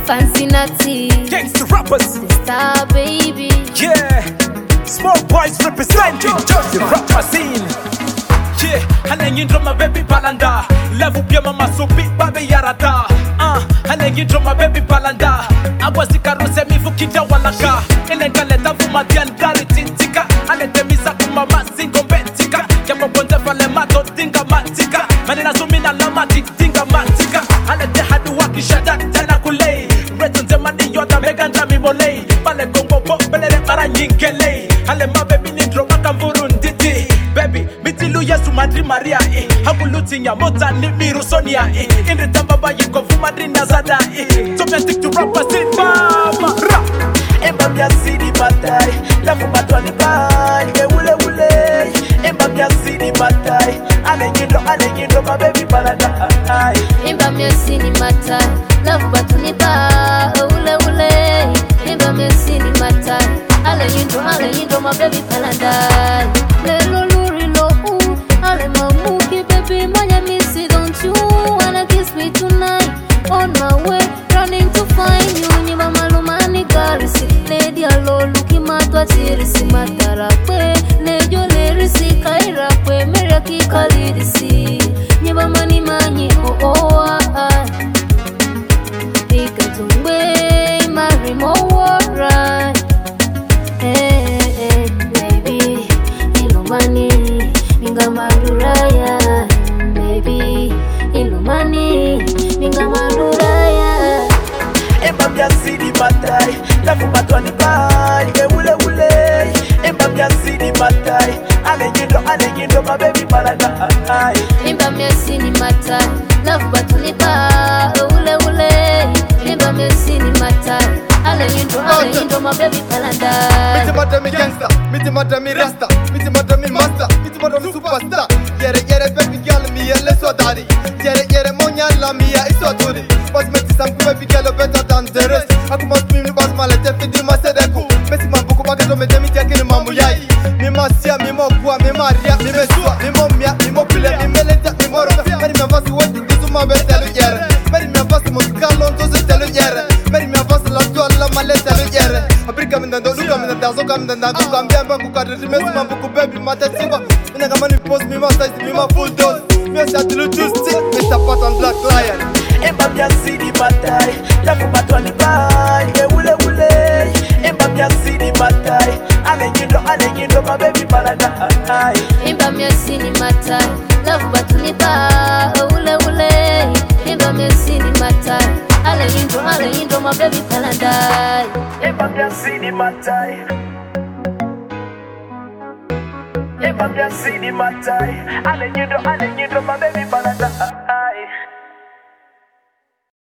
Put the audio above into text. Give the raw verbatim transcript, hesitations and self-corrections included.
Fancy Natty, Gangsta rappers, the star baby. yeah. Small boys representing the rapper scene. Yeah, hanengin drama baby palanda. Level pia mama so big baby yarada. Ah, hanengin drama baby palanda. Agwazi karose mifu kita walaka. Elengaleta vuma dian gari tintika. Anetemisa kumama singo betika. Yamo bonte vale mato dinga matika. Manina zumina lama dinga matika. Anete hadu waki shadak tena kulei. Retunze mani yoda meganda mi molei. Pale gongo bo belere para nyingele. Ale ma baby ni drama kamburunditi. Baby, mitilu yesu madri Maria eh. Habuluti nya mota ni miru Sonia eh. Inri tambaba yiko fu madri nazada eh. Topia stick to rappers in mama rap. Emba mia sidi batai, lafu matwani bai, ye ule ule. Emba mia sidi batai, ale yindo ale yindo my baby balada. Emba mia sidi batai, lafu matwani bai, ule ule. Emba mia sidi batai, ale yindo ale yindo my baby balada. Lelo Ale mamuki baby, moja missy, don't you wanna kiss me tonight? On my way, running to find you. Nyima malumani garisi, lady alo luki matwa tirisi matarakwe. Nejo lerisi kairakwe, meraki kalidisi. Nyima mani manyi oh oh ah ah. Ikatumbe marimo wara. Hey hey baby, ilumani. Minga maduraya, baby, ilumani. Minga maduraya. Emba mia sidi batai, lafu matwani bai, ye ule ule. Emba mia sidi batai, ale yindo ale yindo my baby balada. Emba mia sidi batai, lafu matwani bai, ule ule. Emba mia sidi batai, ale yindo ale yindo my baby balada. Miti mata mi gangsta, miti mata mi rasta, miti mata mi master, miti mata mi superstar. Yere yere baby girl mi yele so daddy. Yere yere monya la mi ya iso turi. Bas meti sam ku baby girl better than the rest. Aku mas mi bas mala te fidi ma sedeku. Meti ma buku bagato me demi tekini mamu yai. Mi masia mi mo kwa mi maria mi mesua mi mo mia mi mo pile mi meleta mi mo rofa. Meri mi avasi weti disu ma betelu yere. Meri mi avasi musikalo ntoze telu yere. Meri mi avasi la tua la maleta telu yere. Abrika mi ndando luka mi ndando zoka mi ndando kambia mbangu kadri mesi ma buku baby ma te singo. Mina kama ni post mi ma size mi ma full dose. Mi osa tilu juicy Mister Pat and Black Lion. Emba mia sidi batai, lafu matwani bai, ye ule ule. Emba mia sidi batai, ale yindo ale yindo my baby balada. Emba mia sidi batai, lafu matwani bai, ule ule. Emba mia sidi batai, ale yindo ale yindo my baby balada. Emba mia sidi batai. Emba mia sidi batai, ale yindo ale yindo my baby balada.